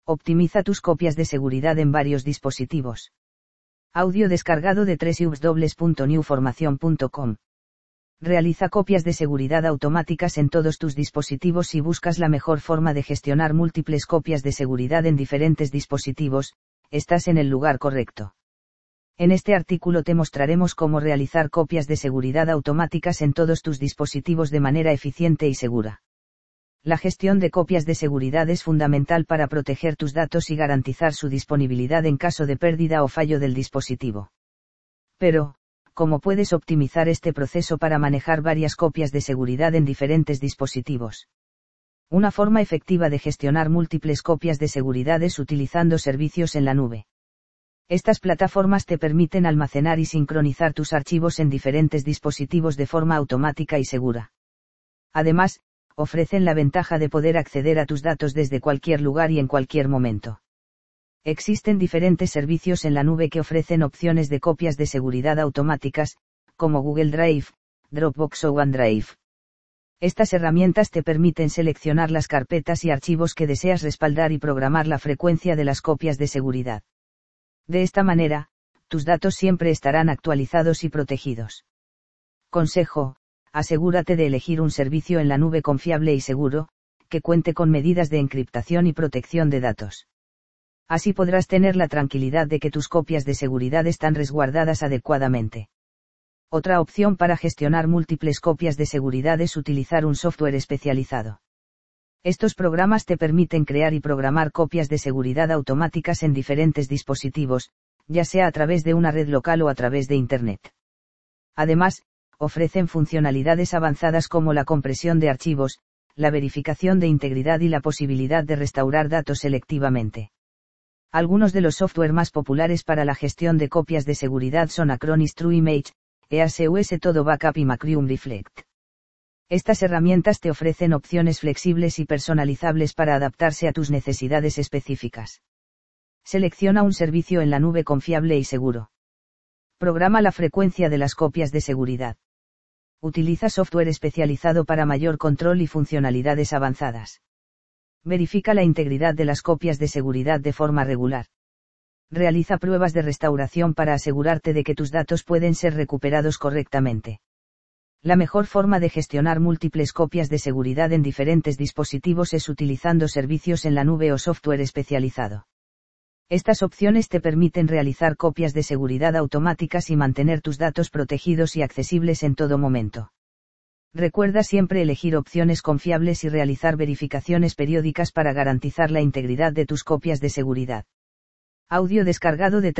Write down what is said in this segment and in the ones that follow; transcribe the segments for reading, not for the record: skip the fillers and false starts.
Optimiza tus copias de seguridad en varios dispositivos. Audio descargado de www.newformacion.com. Realiza copias de seguridad automáticas en todos tus dispositivos si buscas la mejor forma de gestionar múltiples copias de seguridad en diferentes dispositivos. Estás en el lugar correcto. En este artículo te mostraremos cómo realizar copias de seguridad automáticas en todos tus dispositivos de manera eficiente y segura. La gestión de copias de seguridad es fundamental para proteger tus datos y garantizar su disponibilidad en caso de pérdida o fallo del dispositivo. Pero, ¿cómo puedes optimizar este proceso para manejar varias copias de seguridad en diferentes dispositivos? Una forma efectiva de gestionar múltiples copias de seguridad es utilizando servicios en la nube. Estas plataformas te permiten almacenar y sincronizar tus archivos en diferentes dispositivos de forma automática y segura. Además, ofrecen la ventaja de poder acceder a tus datos desde cualquier lugar y en cualquier momento. Existen diferentes servicios en la nube que ofrecen opciones de copias de seguridad automáticas, como Google Drive, Dropbox o OneDrive. Estas herramientas te permiten seleccionar las carpetas y archivos que deseas respaldar y programar la frecuencia de las copias de seguridad. De esta manera, tus datos siempre estarán actualizados y protegidos. Consejo: asegúrate de elegir un servicio en la nube confiable y seguro, que cuente con medidas de encriptación y protección de datos. Así podrás tener la tranquilidad de que tus copias de seguridad están resguardadas adecuadamente. Otra opción para gestionar múltiples copias de seguridad es utilizar un software especializado. Estos programas te permiten crear y programar copias de seguridad automáticas en diferentes dispositivos, ya sea a través de una red local o a través de Internet. Además, ofrecen funcionalidades avanzadas como la compresión de archivos, la verificación de integridad y la posibilidad de restaurar datos selectivamente. Algunos de los software más populares para la gestión de copias de seguridad son Acronis TrueImage, EASUS Todo Backup y Macrium Reflect. Estas herramientas te ofrecen opciones flexibles y personalizables para adaptarse a tus necesidades específicas. Selecciona un servicio en la nube confiable y seguro. Programa la frecuencia de las copias de seguridad. Utiliza software especializado para mayor control y funcionalidades avanzadas. Verifica la integridad de las copias de seguridad de forma regular. Realiza pruebas de restauración para asegurarte de que tus datos pueden ser recuperados correctamente. La mejor forma de gestionar múltiples copias de seguridad en diferentes dispositivos es utilizando servicios en la nube o software especializado. Estas opciones te permiten realizar copias de seguridad automáticas y mantener tus datos protegidos y accesibles en todo momento. Recuerda siempre elegir opciones confiables y realizar verificaciones periódicas para garantizar la integridad de tus copias de seguridad. Audio descargado de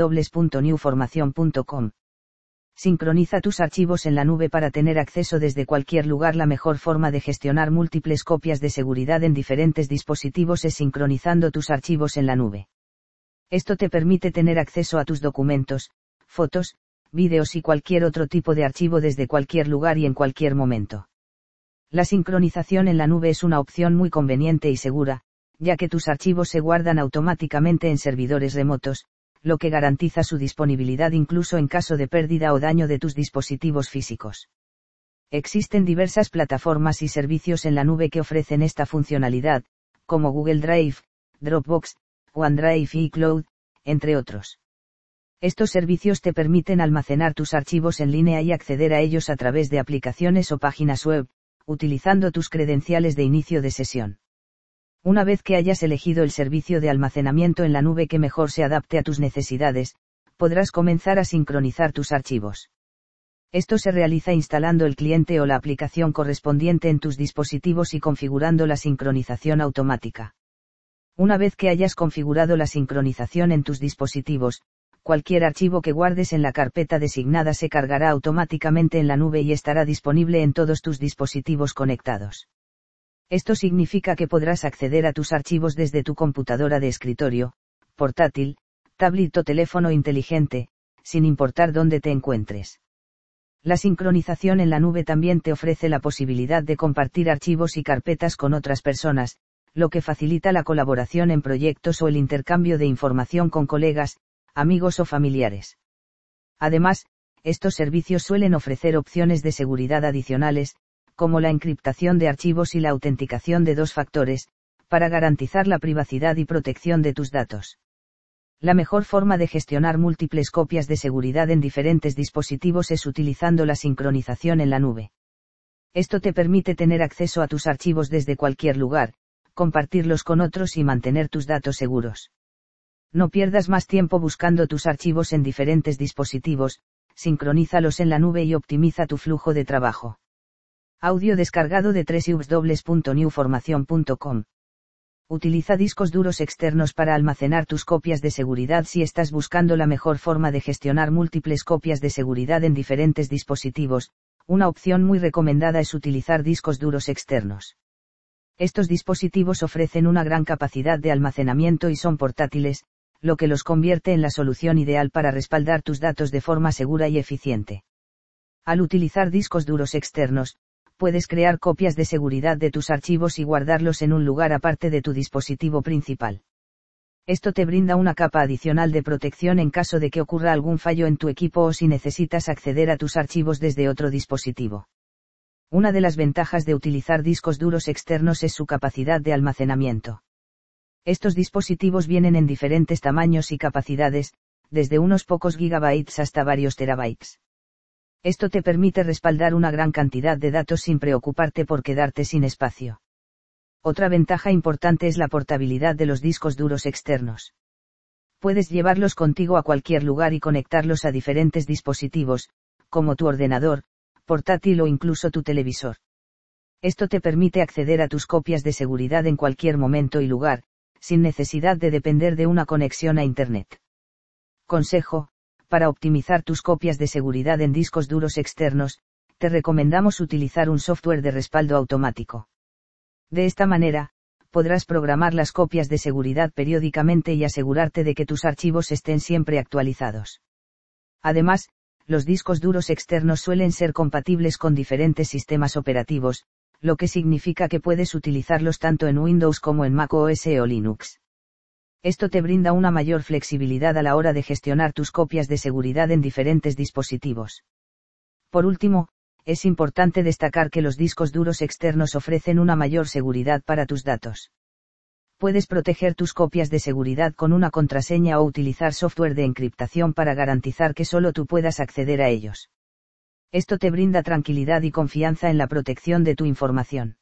www.newformacion.com. Sincroniza tus archivos en la nube para tener acceso desde cualquier lugar. La mejor forma de gestionar múltiples copias de seguridad en diferentes dispositivos es sincronizando tus archivos en la nube. Esto te permite tener acceso a tus documentos, fotos, vídeos y cualquier otro tipo de archivo desde cualquier lugar y en cualquier momento. La sincronización en la nube es una opción muy conveniente y segura, ya que tus archivos se guardan automáticamente en servidores remotos, lo que garantiza su disponibilidad incluso en caso de pérdida o daño de tus dispositivos físicos. Existen diversas plataformas y servicios en la nube que ofrecen esta funcionalidad, como Google Drive, Dropbox, OneDrive y iCloud, entre otros. Estos servicios te permiten almacenar tus archivos en línea y acceder a ellos a través de aplicaciones o páginas web, utilizando tus credenciales de inicio de sesión. Una vez que hayas elegido el servicio de almacenamiento en la nube que mejor se adapte a tus necesidades, podrás comenzar a sincronizar tus archivos. Esto se realiza instalando el cliente o la aplicación correspondiente en tus dispositivos y configurando la sincronización automática. Una vez que hayas configurado la sincronización en tus dispositivos, cualquier archivo que guardes en la carpeta designada se cargará automáticamente en la nube y estará disponible en todos tus dispositivos conectados. Esto significa que podrás acceder a tus archivos desde tu computadora de escritorio, portátil, tablet o teléfono inteligente, sin importar dónde te encuentres. La sincronización en la nube también te ofrece la posibilidad de compartir archivos y carpetas con otras personas, lo que facilita la colaboración en proyectos o el intercambio de información con colegas, amigos o familiares. Además, estos servicios suelen ofrecer opciones de seguridad adicionales, como la encriptación de archivos y la autenticación de 2 factores, para garantizar la privacidad y protección de tus datos. La mejor forma de gestionar múltiples copias de seguridad en diferentes dispositivos es utilizando la sincronización en la nube. Esto te permite tener acceso a tus archivos desde cualquier lugar, compartirlos con otros y mantener tus datos seguros. No pierdas más tiempo buscando tus archivos en diferentes dispositivos, sincronízalos en la nube y optimiza tu flujo de trabajo. Audio descargado de www.newformation.com. Utiliza discos duros externos para almacenar tus copias de seguridad si estás buscando la mejor forma de gestionar múltiples copias de seguridad en diferentes dispositivos. Una opción muy recomendada es utilizar discos duros externos. Estos dispositivos ofrecen una gran capacidad de almacenamiento y son portátiles, lo que los convierte en la solución ideal para respaldar tus datos de forma segura y eficiente. Al utilizar discos duros externos, puedes crear copias de seguridad de tus archivos y guardarlos en un lugar aparte de tu dispositivo principal. Esto te brinda una capa adicional de protección en caso de que ocurra algún fallo en tu equipo o si necesitas acceder a tus archivos desde otro dispositivo. Una de las ventajas de utilizar discos duros externos es su capacidad de almacenamiento. Estos dispositivos vienen en diferentes tamaños y capacidades, desde unos pocos gigabytes hasta varios terabytes. Esto te permite respaldar una gran cantidad de datos sin preocuparte por quedarte sin espacio. Otra ventaja importante es la portabilidad de los discos duros externos. Puedes llevarlos contigo a cualquier lugar y conectarlos a diferentes dispositivos, como tu ordenador, portátil o incluso tu televisor. Esto te permite acceder a tus copias de seguridad en cualquier momento y lugar, sin necesidad de depender de una conexión a Internet. Consejo: para optimizar tus copias de seguridad en discos duros externos, te recomendamos utilizar un software de respaldo automático. De esta manera, podrás programar las copias de seguridad periódicamente y asegurarte de que tus archivos estén siempre actualizados. Además, los discos duros externos suelen ser compatibles con diferentes sistemas operativos, lo que significa que puedes utilizarlos tanto en Windows como en Mac OS o Linux. Esto te brinda una mayor flexibilidad a la hora de gestionar tus copias de seguridad en diferentes dispositivos. Por último, es importante destacar que los discos duros externos ofrecen una mayor seguridad para tus datos. Puedes proteger tus copias de seguridad con una contraseña o utilizar software de encriptación para garantizar que solo tú puedas acceder a ellos. Esto te brinda tranquilidad y confianza en la protección de tu información.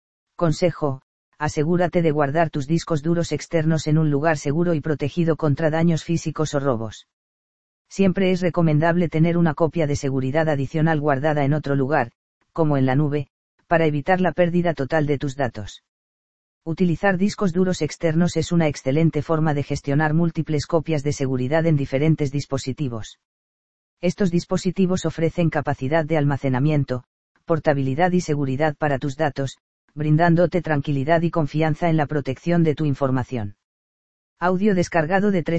Consejo: asegúrate de guardar tus discos duros externos en un lugar seguro y protegido contra daños físicos o robos. Siempre es recomendable tener una copia de seguridad adicional guardada en otro lugar, como en la nube, para evitar la pérdida total de tus datos. Utilizar discos duros externos es una excelente forma de gestionar múltiples copias de seguridad en diferentes dispositivos. Estos dispositivos ofrecen capacidad de almacenamiento, portabilidad y seguridad para tus datos, brindándote tranquilidad y confianza en la protección de tu información. Audio descargado de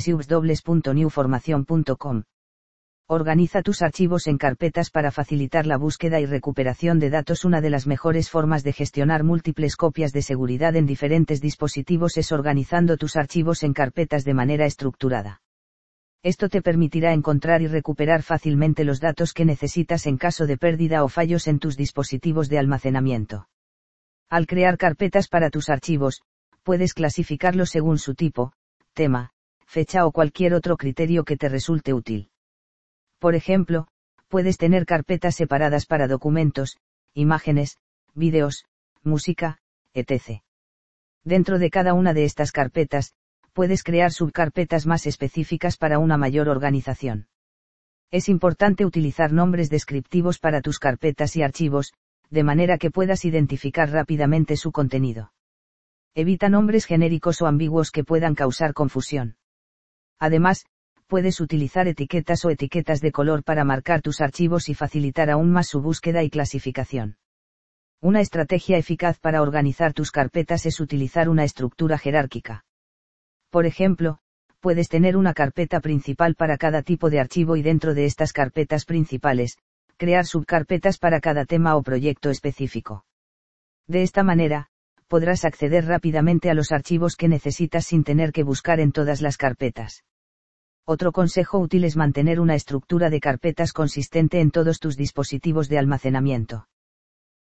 www.newformation.com. Organiza tus archivos en carpetas para facilitar la búsqueda y recuperación de datos. Una de las mejores formas de gestionar múltiples copias de seguridad en diferentes dispositivos es organizando tus archivos en carpetas de manera estructurada. Esto te permitirá encontrar y recuperar fácilmente los datos que necesitas en caso de pérdida o fallos en tus dispositivos de almacenamiento. Al crear carpetas para tus archivos, puedes clasificarlos según su tipo, tema, fecha o cualquier otro criterio que te resulte útil. Por ejemplo, puedes tener carpetas separadas para documentos, imágenes, vídeos, música, etc. Dentro de cada una de estas carpetas, puedes crear subcarpetas más específicas para una mayor organización. Es importante utilizar nombres descriptivos para tus carpetas y archivos, de manera que puedas identificar rápidamente su contenido. Evita nombres genéricos o ambiguos que puedan causar confusión. Además, puedes utilizar etiquetas o etiquetas de color para marcar tus archivos y facilitar aún más su búsqueda y clasificación. Una estrategia eficaz para organizar tus carpetas es utilizar una estructura jerárquica. Por ejemplo, puedes tener una carpeta principal para cada tipo de archivo y dentro de estas carpetas principales, crear subcarpetas para cada tema o proyecto específico. De esta manera, podrás acceder rápidamente a los archivos que necesitas sin tener que buscar en todas las carpetas. Otro consejo útil es mantener una estructura de carpetas consistente en todos tus dispositivos de almacenamiento.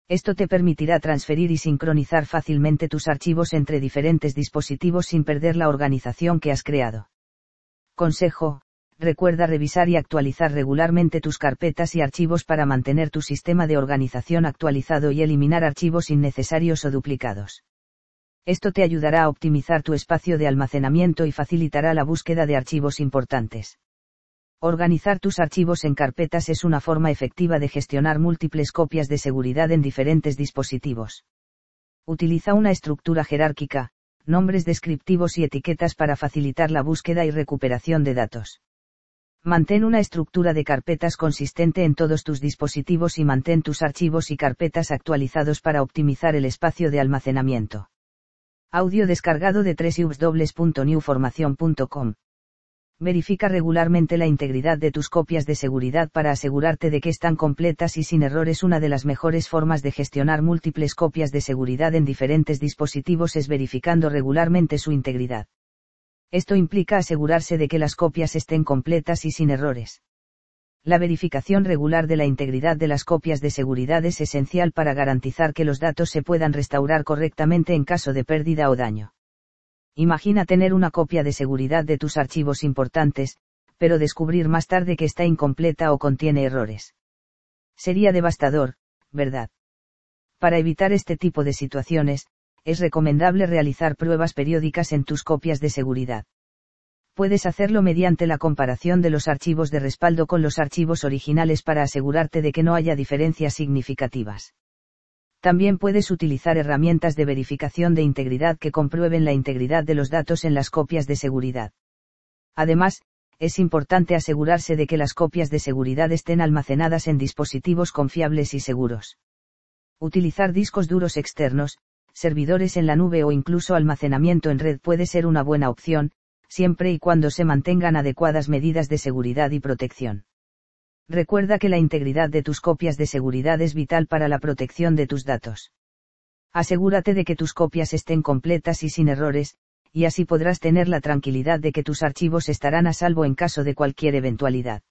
Esto te permitirá transferir y sincronizar fácilmente tus archivos entre diferentes dispositivos sin perder la organización que has creado. Consejo: recuerda revisar y actualizar regularmente tus carpetas y archivos para mantener tu sistema de organización actualizado y eliminar archivos innecesarios o duplicados. Esto te ayudará a optimizar tu espacio de almacenamiento y facilitará la búsqueda de archivos importantes. Organizar tus archivos en carpetas es una forma efectiva de gestionar múltiples copias de seguridad en diferentes dispositivos. Utiliza una estructura jerárquica, nombres descriptivos y etiquetas para facilitar la búsqueda y recuperación de datos. Mantén una estructura de carpetas consistente en todos tus dispositivos y mantén tus archivos y carpetas actualizados para optimizar el espacio de almacenamiento. Audio descargado de www.newformation.com. Verifica regularmente la integridad de tus copias de seguridad para asegurarte de que están completas y sin errores. Una de las mejores formas de gestionar múltiples copias de seguridad en diferentes dispositivos es verificando regularmente su integridad. Esto implica asegurarse de que las copias estén completas y sin errores. La verificación regular de la integridad de las copias de seguridad es esencial para garantizar que los datos se puedan restaurar correctamente en caso de pérdida o daño. Imagina tener una copia de seguridad de tus archivos importantes, pero descubrir más tarde que está incompleta o contiene errores. Sería devastador, ¿verdad? Para evitar este tipo de situaciones, es recomendable realizar pruebas periódicas en tus copias de seguridad. Puedes hacerlo mediante la comparación de los archivos de respaldo con los archivos originales para asegurarte de que no haya diferencias significativas. También puedes utilizar herramientas de verificación de integridad que comprueben la integridad de los datos en las copias de seguridad. Además, es importante asegurarse de que las copias de seguridad estén almacenadas en dispositivos confiables y seguros. Utilizar discos duros externos, servidores en la nube o incluso almacenamiento en red puede ser una buena opción, siempre y cuando se mantengan adecuadas medidas de seguridad y protección. Recuerda que la integridad de tus copias de seguridad es vital para la protección de tus datos. Asegúrate de que tus copias estén completas y sin errores, y así podrás tener la tranquilidad de que tus archivos estarán a salvo en caso de cualquier eventualidad.